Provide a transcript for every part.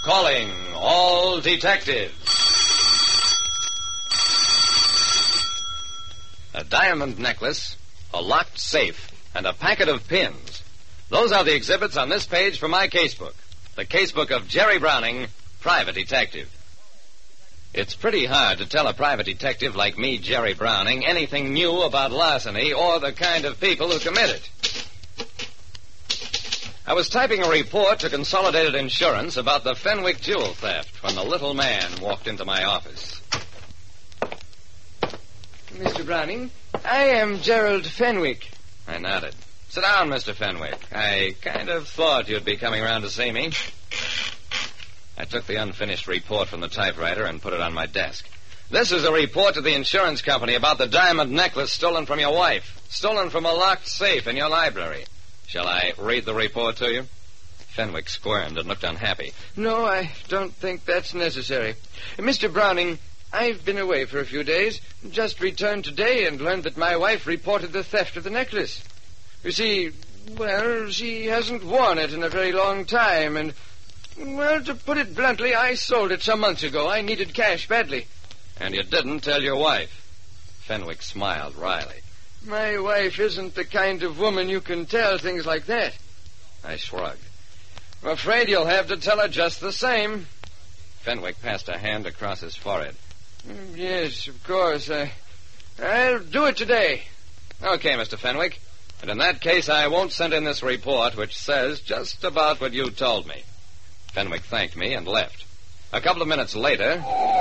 Calling all detectives. A diamond necklace, a locked safe, and a packet of pins. Those are the exhibits on this page from my casebook. The casebook of Jerry Browning, private detective. It's pretty hard to tell a private detective like me, Jerry Browning, anything new about larceny or the kind of people who commit it. I was typing a report to Consolidated Insurance about the Fenwick jewel theft when the little man walked into my office. Mr. Browning, I am Gerald Fenwick. I nodded. Sit down, Mr. Fenwick. I kind of thought you'd be coming around to see me. I took the unfinished report from the typewriter and put it on my desk. This is a report to the insurance company about the diamond necklace stolen from your wife, stolen from a locked safe in your library. Shall I read the report to you? Fenwick squirmed and looked unhappy. No, I don't think that's necessary. Mr. Browning, I've been away for a few days, just returned today and learned that my wife reported the theft of the necklace. You see, well, she hasn't worn it in a very long time, and, well, to put it bluntly, I sold it some months ago. I needed cash badly. And you didn't tell your wife? Fenwick smiled wryly. My wife isn't the kind of woman you can tell things like that. I shrugged. I'm afraid you'll have to tell her just the same. Fenwick passed a hand across his forehead. Yes, of course. I'll do it today. Okay, Mr. Fenwick. And in that case, I won't send in this report, which says just about what you told me. Fenwick thanked me and left. A couple of minutes later,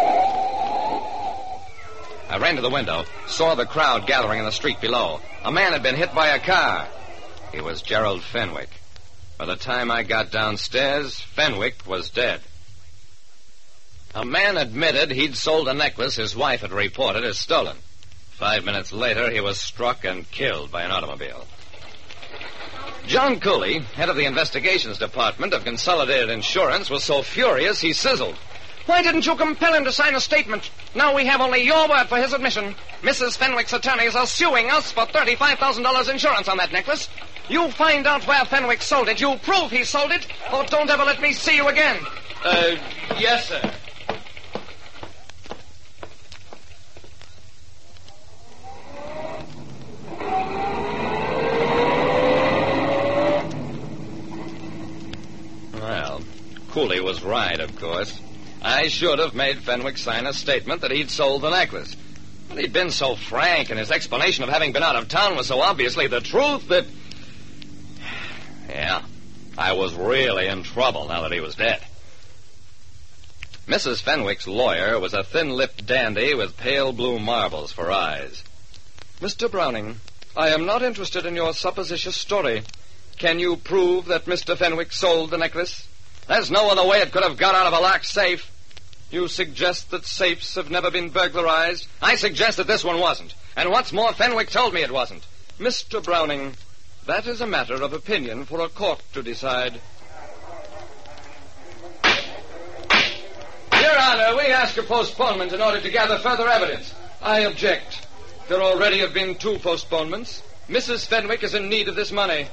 I ran to the window, saw the crowd gathering in the street below. A man had been hit by a car. He was Gerald Fenwick. By the time I got downstairs, Fenwick was dead. A man admitted he'd sold a necklace his wife had reported as stolen. 5 minutes later, he was struck and killed by an automobile. John Cooley, head of the investigations department of Consolidated Insurance, was so furious he sizzled. Why didn't you compel him to sign a statement? Now we have only your word for his admission. Mrs. Fenwick's attorneys are suing us for $35,000 insurance on that necklace. You find out where Fenwick sold it. You prove he sold it, or don't ever let me see you again. Yes, sir. Well, Cooley was right, of course. I should have made Fenwick sign a statement that he'd sold the necklace. But he'd been so frank, and his explanation of having been out of town was so obviously the truth that... Yeah, I was really in trouble now that he was dead. Mrs. Fenwick's lawyer was a thin-lipped dandy with pale blue marbles for eyes. Mr. Browning, I am not interested in your supposititious story. Can you prove that Mr. Fenwick sold the necklace? There's no other way it could have got out of a locked safe. You suggest that safes have never been burglarized? I suggest that this one wasn't. And what's more, Fenwick told me it wasn't. Mr. Browning, that is a matter of opinion for a court to decide. Your Honor, we ask a postponement in order to gather further evidence. I object. There already have been 2 postponements. Mrs. Fenwick is in need of this money.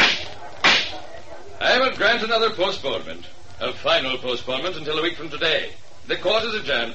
I will grant another postponement. A final postponement until a week from today. The court is adjourned.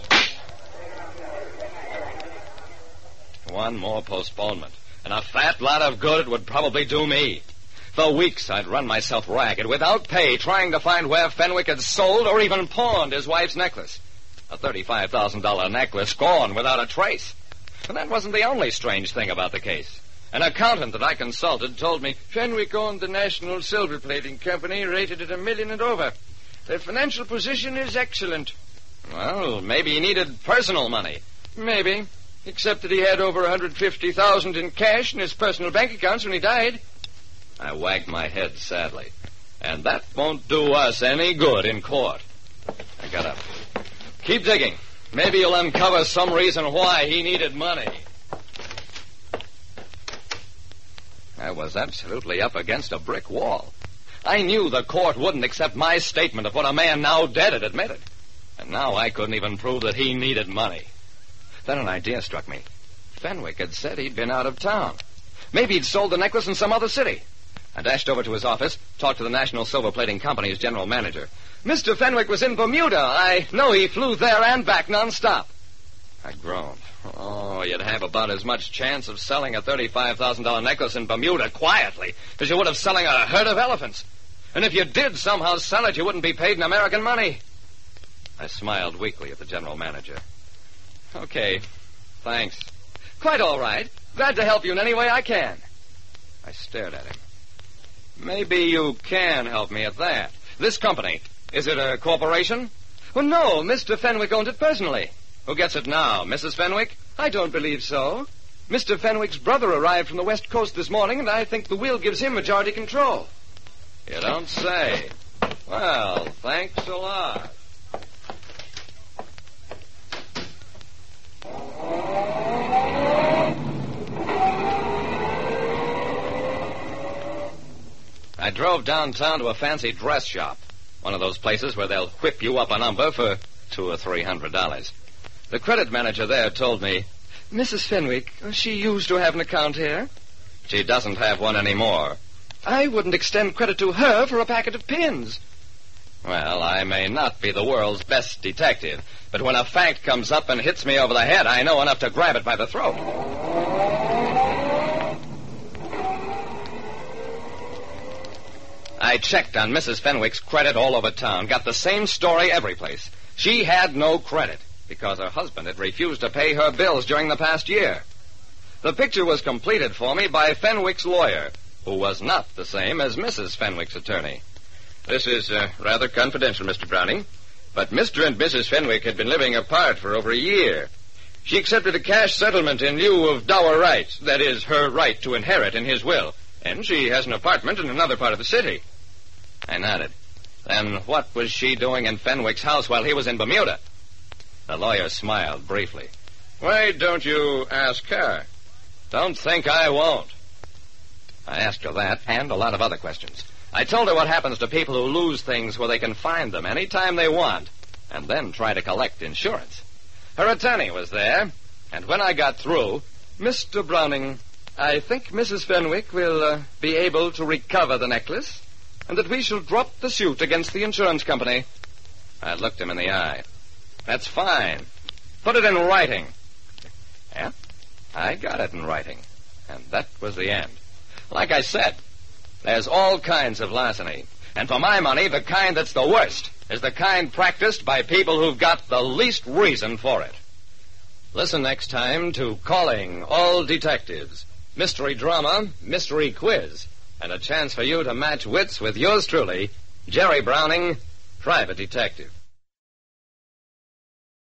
One more postponement. And a fat lot of good it would probably do me. For weeks I'd run myself ragged without pay trying to find where Fenwick had sold or even pawned his wife's necklace. A $35,000 necklace gone without a trace. And that wasn't the only strange thing about the case. An accountant that I consulted told me Fenwick owned the National Silver Plating Company, rated at $1 million and over. Their financial position is excellent. Well, maybe he needed personal money. Maybe, except that he had over $150,000 in cash in his personal bank accounts when he died. I wagged my head sadly. And that won't do us any good in court. I got up. Keep digging. Maybe you'll uncover some reason why he needed money. I was absolutely up against a brick wall. I knew the court wouldn't accept my statement of what a man now dead had admitted. And now I couldn't even prove that he needed money. Then an idea struck me. Fenwick had said he'd been out of town. Maybe he'd sold the necklace in some other city. I dashed over to his office, talked to the National Silver Plating Company's general manager. Mr. Fenwick was in Bermuda. I know he flew there and back nonstop. I groaned. Oh, you'd have about as much chance of selling a $35,000 necklace in Bermuda quietly as you would of selling a herd of elephants. And if you did somehow sell it, you wouldn't be paid in American money. I smiled weakly at the general manager. Okay, thanks. Quite all right. Glad to help you in any way I can. I stared at him. Maybe you can help me at that. This company, is it a corporation? Well, no, Mr. Fenwick owned it personally. Who gets it now, Mrs. Fenwick? I don't believe so. Mr. Fenwick's brother arrived from the West Coast this morning, and I think the will gives him majority control. You don't say. Well, thanks a lot. I drove downtown to a fancy dress shop. One of those places where they'll whip you up a number for $200 or $300. The credit manager there told me, Mrs. Fenwick, she used to have an account here. She doesn't have one anymore. I wouldn't extend credit to her for a packet of pins. Well, I may not be the world's best detective, but when a fact comes up and hits me over the head, I know enough to grab it by the throat. I checked on Mrs. Fenwick's credit all over town, got the same story every place. She had no credit because her husband had refused to pay her bills during the past year. The picture was completed for me by Fenwick's lawyer, who was not the same as Mrs. Fenwick's attorney. This is rather confidential, Mr. Browning, but Mr. and Mrs. Fenwick had been living apart for over a year. She accepted a cash settlement in lieu of dower rights, that is, her right to inherit in his will, and she has an apartment in another part of the city. I nodded. Then what was she doing in Fenwick's house while he was in Bermuda? The lawyer smiled briefly. Why don't you ask her? Don't think I won't. I asked her that and a lot of other questions. I told her what happens to people who lose things where they can find them any time they want and then try to collect insurance. Her attorney was there, and when I got through, Mr. Browning, I think Mrs. Fenwick will be able to recover the necklace, and that we shall drop the suit against the insurance company. I looked him in the eye. That's fine. Put it in writing. Yeah, I got it in writing. And that was the end. Like I said, there's all kinds of larceny. And for my money, the kind that's the worst is the kind practiced by people who've got the least reason for it. Listen next time to Calling All Detectives. Mystery drama, mystery quiz, and a chance for you to match wits with yours truly, Jerry Browning, Private Detective.